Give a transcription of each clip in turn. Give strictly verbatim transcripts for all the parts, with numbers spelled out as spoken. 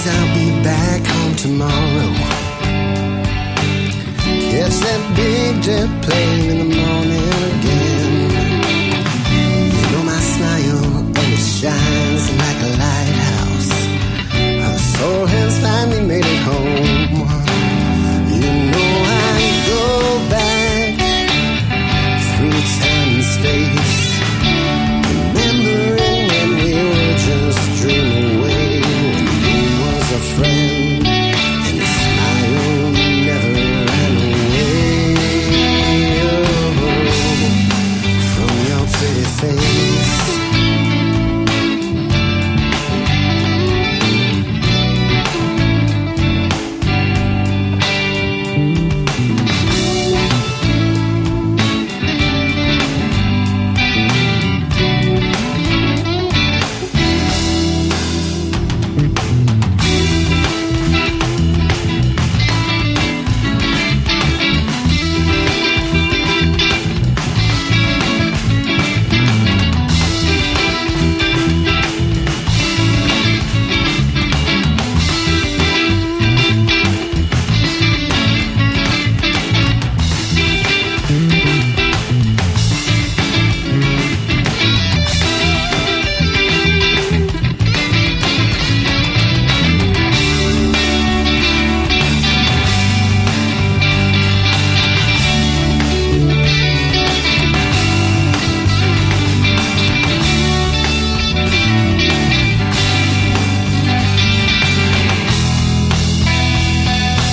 I'll be back home tomorrow. Catch that big jet plane in the morning again. You know my smile always shines like a lighthouse. Our soul has finally made it home. You know I go back through time and space, remembering when we were just dreaming away, when you was a friend and your smile never ran away. Oh, from your pretty face.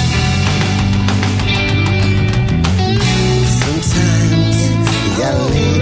Sometimes you gotta leave